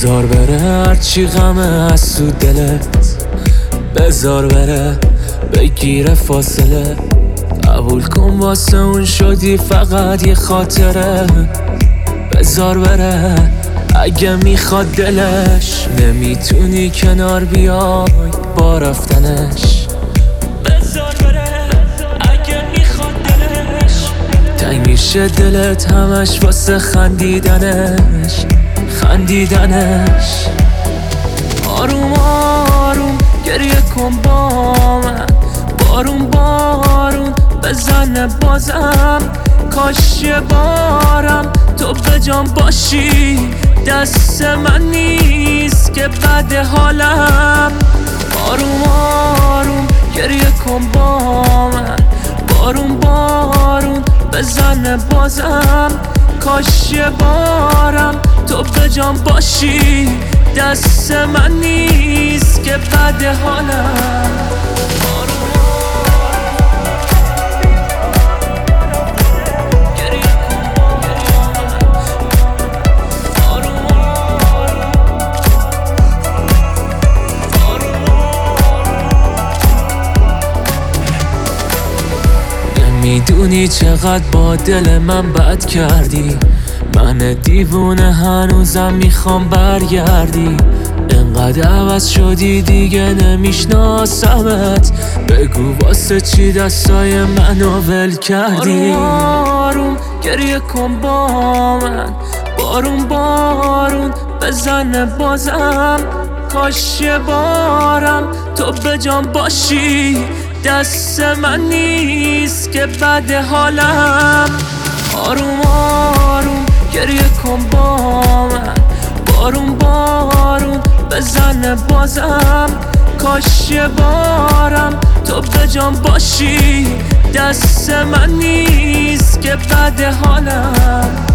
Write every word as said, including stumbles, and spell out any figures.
بذار بره هرچی غمه از تو دلت، بذار بره بگیره فاصله. قبول کن واسه اون شدی فقط یه خاطره. بذار بره اگه میخواد دلش، نمیتونی کنار بیای با رفتنش. بذار بره اگه میخواد دلش، تنگ میشه دلت همش واسه خندیدنش خندیدنش. آروم آروم گریه کن با من، بارون بارون بزنه بازم. کاش یه بارم تو به جان باشی، دست من نیست که بد حالم. آروم آروم گریه کن با من، بارون بارون بزنه بازم. کاش یه بارم تو به جان باشی، دست من نیست که بد حالم. میدونی چقدر با دل من بد کردی، من دیوونه هنوزم میخوام برگردی. انقدر عوض شدی دیگه نمیشناسمت، بگو واسه چی دستای منو ول کردی. آروم آروم گریه کن با من، بارون بارون بزنه بازم. کاش یه بارم تو به جان باشی، دست من نیست که بد حالم. آروم آروم گریه کن با من، بارون بارون بزنه بازم. کاش یه بارم تو به جان باشی، دست من نیست که بد حالم.